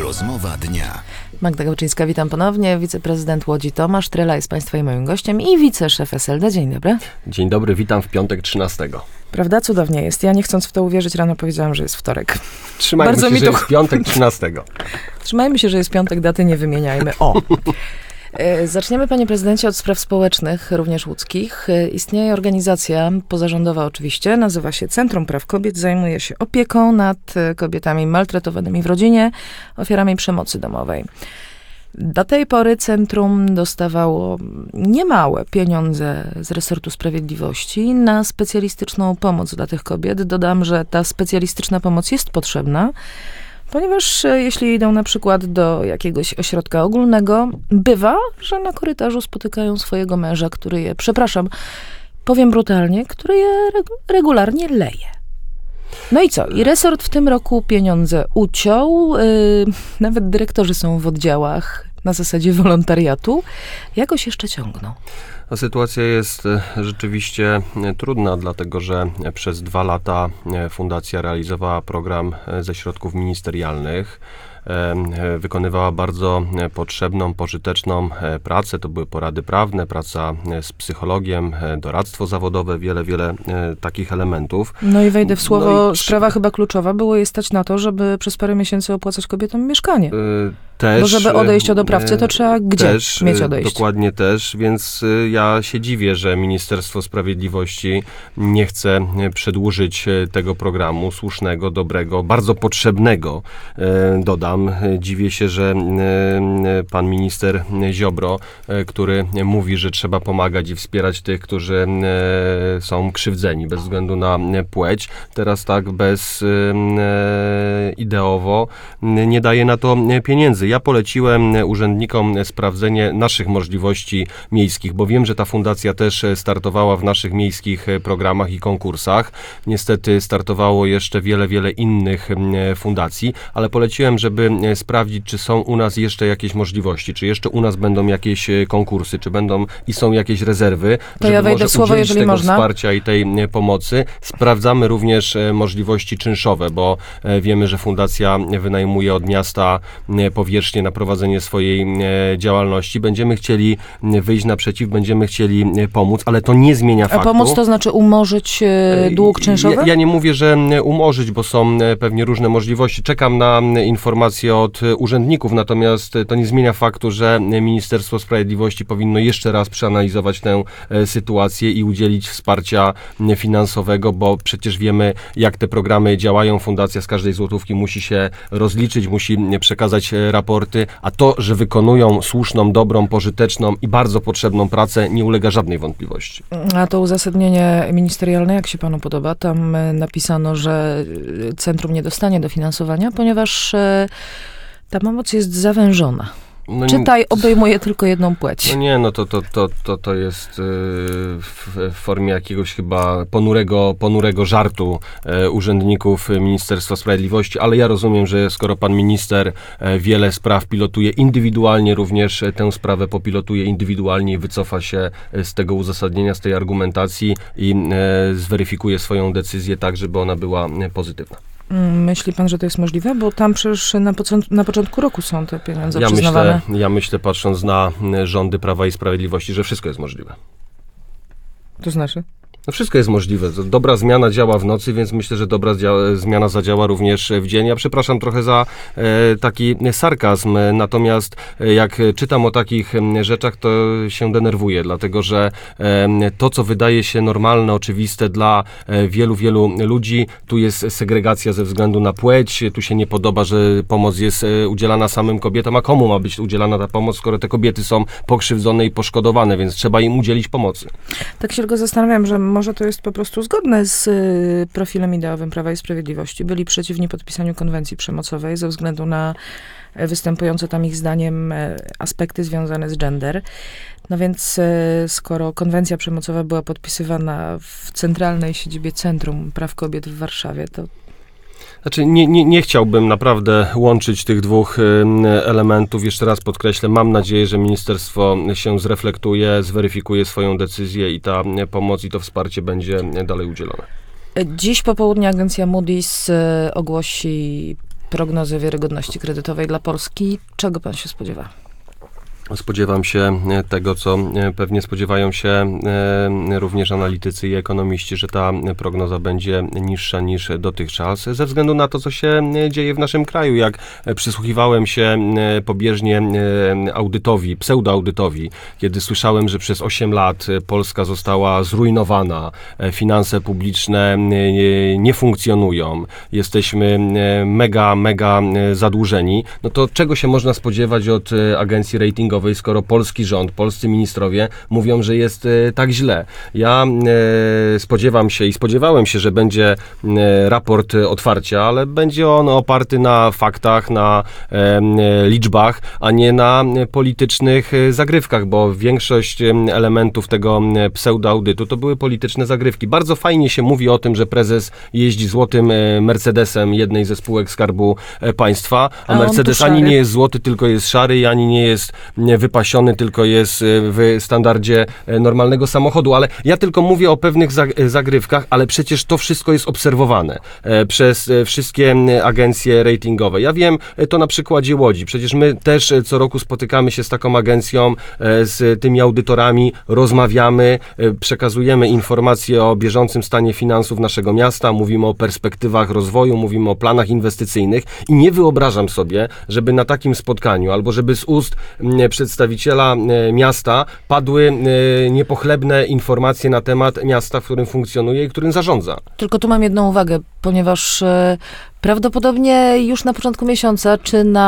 Rozmowa dnia. Magda Gałczyńska, witam ponownie. Wiceprezydent Łodzi Tomasz Trela jest państwa i moim gościem i wiceszef SLD. Dzień dobry. Dzień dobry, witam w piątek 13. Prawda? Cudownie jest. Ja nie chcąc w to uwierzyć, rano powiedziałam, że jest wtorek. Trzymajmy się, że jest piątek 13. Trzymajmy się, że jest piątek, daty nie wymieniajmy. O! Zaczniemy, panie prezydencie, od spraw społecznych, również łódzkich. Istnieje organizacja pozarządowa oczywiście, nazywa się Centrum Praw Kobiet, zajmuje się opieką nad kobietami maltretowanymi w rodzinie, ofiarami przemocy domowej. Do tej pory centrum dostawało niemałe pieniądze z resortu sprawiedliwości na specjalistyczną pomoc dla tych kobiet. Dodam, że ta specjalistyczna pomoc jest potrzebna, ponieważ jeśli idą na przykład do jakiegoś ośrodka ogólnego, bywa, że na korytarzu spotykają swojego męża, który je, powiem brutalnie, który je regularnie leje. No i co? I resort w tym roku pieniądze uciął. Nawet dyrektorzy są w oddziałach na zasadzie wolontariatu. Jakoś jeszcze ciągną. Sytuacja jest rzeczywiście trudna, dlatego że przez 2 lata fundacja realizowała program ze środków ministerialnych. Wykonywała bardzo potrzebną, pożyteczną pracę. To były porady prawne, praca z psychologiem, doradztwo zawodowe, wiele takich elementów. No i wejdę w słowo, sprawa chyba kluczowa, było je stać na to, żeby przez parę miesięcy opłacać kobietom mieszkanie. Też, bo żeby odejść od oprawcy, to trzeba gdzie mieć odejście? Dokładnie też, więc ja się dziwię, że Ministerstwo Sprawiedliwości nie chce przedłużyć tego programu słusznego, dobrego, bardzo potrzebnego, dodam. Dziwię się, że pan minister Ziobro, który mówi, że trzeba pomagać i wspierać tych, którzy są krzywdzeni bez względu na płeć, teraz tak ideowo nie daje na to pieniędzy. Ja poleciłem urzędnikom sprawdzenie naszych możliwości miejskich, bo wiem, że ta fundacja też startowała w naszych miejskich programach i konkursach. Niestety startowało jeszcze wiele innych fundacji, ale poleciłem, żeby sprawdzić, czy są u nas jeszcze jakieś możliwości, czy jeszcze u nas będą jakieś konkursy, czy będą i są jakieś rezerwy, to ja wejdę w słowo, jeżeli tego można. Wsparcia i tej pomocy. Sprawdzamy również możliwości czynszowe, bo wiemy, że fundacja wynajmuje od miasta powierzchnię na prowadzenie swojej działalności. Będziemy chcieli wyjść naprzeciw, będziemy chcieli pomóc, ale to nie zmienia faktu. A pomóc to znaczy umorzyć dług czynszowy? Ja nie mówię, że umorzyć, bo są pewnie różne możliwości. Czekam na informacje od urzędników, natomiast to nie zmienia faktu, że Ministerstwo Sprawiedliwości powinno jeszcze raz przeanalizować tę sytuację i udzielić wsparcia finansowego, bo przecież wiemy, jak te programy działają. Fundacja z każdej złotówki musi się rozliczyć, musi przekazać raporty, a to, że wykonują słuszną, dobrą, pożyteczną i bardzo potrzebną pracę, nie ulega żadnej wątpliwości. A to uzasadnienie ministerialne, jak się panu podoba? Tam napisano, że centrum nie dostanie dofinansowania, ponieważ ta pomoc jest zawężona. No, czytaj, obejmuje tylko jedną płeć. No nie, no to jest w formie jakiegoś chyba ponurego żartu urzędników Ministerstwa Sprawiedliwości, ale ja rozumiem, że skoro pan minister wiele spraw pilotuje indywidualnie, również tę sprawę popilotuje indywidualnie i wycofa się z tego uzasadnienia, z tej argumentacji i zweryfikuje swoją decyzję tak, żeby ona była pozytywna. Myśli pan, że to jest możliwe? Bo tam przecież na początku roku są te pieniądze przyznawane. Ja myślę, patrząc na rządy Prawa i Sprawiedliwości, że wszystko jest możliwe. To znaczy? No wszystko jest możliwe. Dobra zmiana działa w nocy, więc myślę, że dobra zmiana zadziała również w dzień. Ja przepraszam trochę za taki sarkazm, natomiast jak czytam o takich rzeczach, to się denerwuję, dlatego że to, co wydaje się normalne, oczywiste dla wielu ludzi, tu jest segregacja ze względu na płeć, tu się nie podoba, że pomoc jest udzielana samym kobietom, a komu ma być udzielana ta pomoc, skoro te kobiety są pokrzywdzone i poszkodowane, więc trzeba im udzielić pomocy. Tak się tylko zastanawiam, że może to jest po prostu zgodne z profilem ideowym Prawa i Sprawiedliwości. Byli przeciwni podpisaniu konwencji przemocowej ze względu na występujące tam ich zdaniem aspekty związane z gender. No więc skoro konwencja przemocowa była podpisywana w centralnej siedzibie Centrum Praw Kobiet w Warszawie, to Znaczy nie chciałbym naprawdę łączyć tych dwóch elementów. Jeszcze raz podkreślę, mam nadzieję, że ministerstwo się zreflektuje, zweryfikuje swoją decyzję i ta pomoc i to wsparcie będzie dalej udzielone. Dziś po południu agencja Moody's ogłosi prognozę wiarygodności kredytowej dla Polski. Czego pan się spodziewa? Spodziewam się tego, co pewnie spodziewają się również analitycy i ekonomiści, że ta prognoza będzie niższa niż dotychczas, ze względu na to, co się dzieje w naszym kraju. Jak przysłuchiwałem się pobieżnie audytowi, pseudoaudytowi, kiedy słyszałem, że przez 8 lat Polska została zrujnowana, finanse publiczne nie funkcjonują, jesteśmy mega zadłużeni, no to czego się można spodziewać od agencji ratingowej, skoro polski rząd, polscy ministrowie mówią, że jest tak źle. Ja spodziewam się i spodziewałem się, że będzie raport otwarcia, ale będzie on oparty na faktach, na liczbach, a nie na politycznych zagrywkach, bo większość elementów tego pseudoaudytu to były polityczne zagrywki. Bardzo fajnie się mówi o tym, że prezes jeździ złotym Mercedesem jednej ze spółek Skarbu Państwa, a Mercedes ani nie jest złoty, tylko jest szary i ani nie jest wypasiony, tylko jest w standardzie normalnego samochodu, ale ja tylko mówię o pewnych zagrywkach, ale przecież to wszystko jest obserwowane przez wszystkie agencje ratingowe. Ja wiem to na przykładzie Łodzi. Przecież my też co roku spotykamy się z taką agencją, z tymi audytorami, rozmawiamy, przekazujemy informacje o bieżącym stanie finansów naszego miasta, mówimy o perspektywach rozwoju, mówimy o planach inwestycyjnych i nie wyobrażam sobie, żeby na takim spotkaniu, albo żeby z ust przedstawiciela miasta padły niepochlebne informacje na temat miasta, w którym funkcjonuje i którym zarządza. Tylko tu mam jedną uwagę, ponieważ prawdopodobnie już na początku miesiąca,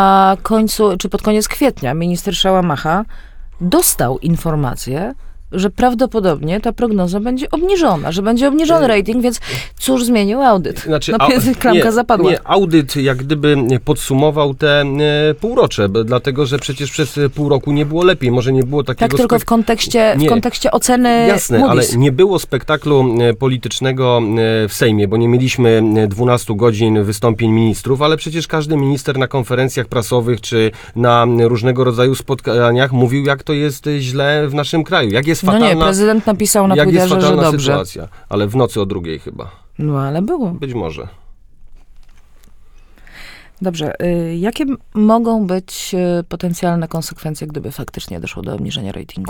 czy pod koniec kwietnia minister Szałamacha dostał informację, że prawdopodobnie ta prognoza będzie obniżona, że będzie obniżony rating, więc cóż zmienił audyt? Znaczy, klamka zapadła. Nie, audyt jak gdyby podsumował te półrocze, dlatego, że przecież przez pół roku nie było lepiej, może nie było takiego... Tak, tylko w kontekście oceny Jasne, Moody's. ale nie było spektaklu politycznego w Sejmie, bo nie mieliśmy 12 godzin wystąpień ministrów, ale przecież każdy minister na konferencjach prasowych, czy na różnego rodzaju spotkaniach mówił, jak to jest źle w naszym kraju, jak jest fatalna, prezydent napisał na Twitterze, że dobrze. Sytuacja, ale w nocy o 2:00 chyba. No, ale było. Być może. Dobrze. Jakie mogą być potencjalne konsekwencje, gdyby faktycznie doszło do obniżenia ratingu?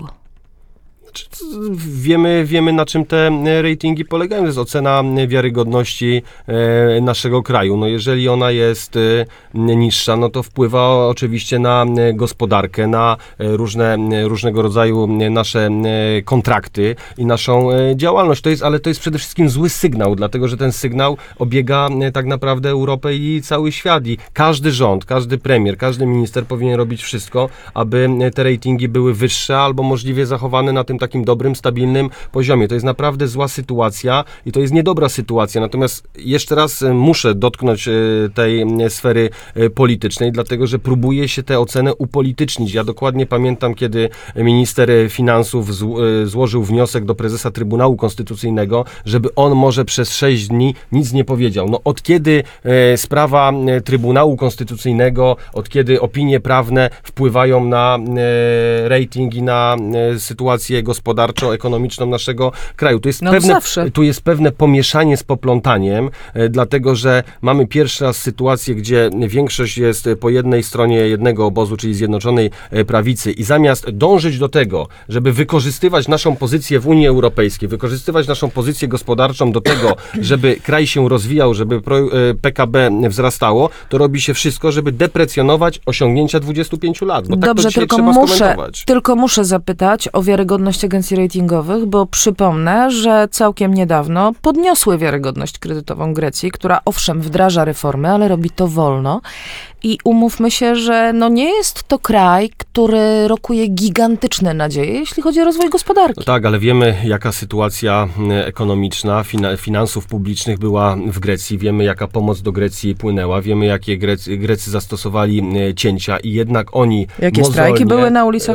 Wiemy, na czym te ratingi polegają. To jest ocena wiarygodności naszego kraju. No jeżeli ona jest niższa, no to wpływa oczywiście na gospodarkę, na różnego rodzaju nasze kontrakty i naszą działalność. Ale to jest przede wszystkim zły sygnał, dlatego że ten sygnał obiega tak naprawdę Europę i cały świat. I każdy rząd, każdy premier, każdy minister powinien robić wszystko, aby te ratingi były wyższe albo możliwie zachowane na tym takim dobrym, stabilnym poziomie. To jest naprawdę zła sytuacja i to jest niedobra sytuacja. Natomiast jeszcze raz muszę dotknąć tej sfery politycznej, dlatego że próbuje się tę ocenę upolitycznić. Ja dokładnie pamiętam, kiedy minister finansów złożył wniosek do prezesa Trybunału Konstytucyjnego, żeby on może przez 6 dni nic nie powiedział. No od kiedy sprawa Trybunału Konstytucyjnego, od kiedy opinie prawne wpływają na rating i na sytuację gospodarczo-ekonomiczną naszego kraju. Tu jest pewne pomieszanie z poplątaniem, dlatego że mamy pierwszy raz sytuację, gdzie większość jest po jednej stronie jednego obozu, czyli Zjednoczonej Prawicy i zamiast dążyć do tego, żeby wykorzystywać naszą pozycję w Unii Europejskiej, wykorzystywać naszą pozycję gospodarczą do tego, żeby kraj się rozwijał, żeby PKB wzrastało, to robi się wszystko, żeby deprecjonować osiągnięcia 25 lat. Bo dobrze, tak to tylko muszę zapytać o wiarygodność agencji ratingowych, bo przypomnę, że całkiem niedawno podniosły wiarygodność kredytową Grecji, która owszem wdraża reformy, ale robi to wolno. I umówmy się, że nie jest to kraj, który rokuje gigantyczne nadzieje, jeśli chodzi o rozwój gospodarki. No tak, ale wiemy, jaka sytuacja ekonomiczna, finansów publicznych była w Grecji. Wiemy, jaka pomoc do Grecji płynęła. Wiemy, jakie Grecy zastosowali cięcia i jednak oni Jakie strajki były na ulicach?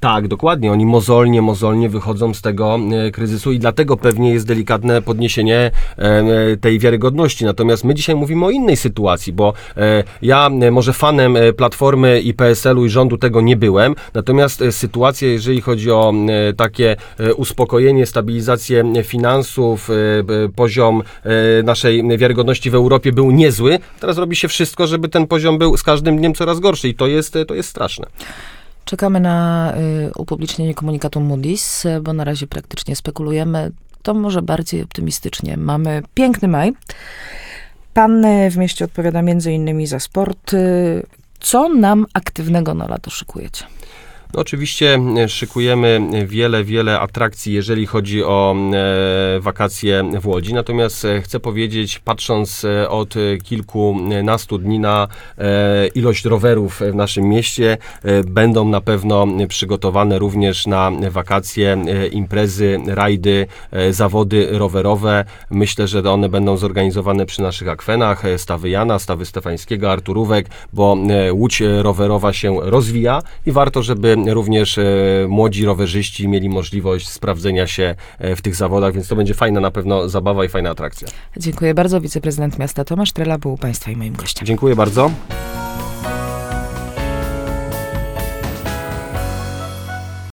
Tak, dokładnie. Oni mozolnie wychodzą z tego kryzysu i dlatego pewnie jest delikatne podniesienie tej wiarygodności. Natomiast my dzisiaj mówimy o innej sytuacji, bo ja może fanem Platformy i PSL-u i rządu tego nie byłem, natomiast sytuacja, jeżeli chodzi o takie uspokojenie, stabilizację finansów, poziom naszej wiarygodności w Europie był niezły. Teraz robi się wszystko, żeby ten poziom był z każdym dniem coraz gorszy i to jest straszne. Czekamy na upublicznienie komunikatu Moody's, bo na razie praktycznie spekulujemy. To może bardziej optymistycznie. Mamy piękny maj. Pan w mieście odpowiada między innymi za sport. Co nam aktywnego na lato szykujecie? No oczywiście szykujemy wiele atrakcji, jeżeli chodzi o wakacje w Łodzi. Natomiast chcę powiedzieć, patrząc od kilkunastu dni na ilość rowerów w naszym mieście, będą na pewno przygotowane również na wakacje imprezy, rajdy, zawody rowerowe. Myślę, że one będą zorganizowane przy naszych akwenach, Stawy Jana, Stawy Stefańskiego, Arturówek, bo Łódź rowerowa się rozwija i warto, żeby również młodzi rowerzyści mieli możliwość sprawdzenia się w tych zawodach, więc to będzie fajna na pewno zabawa i fajna atrakcja. Dziękuję bardzo. Wiceprezydent miasta Tomasz Trela był Państwa i moim gościem. Dziękuję bardzo.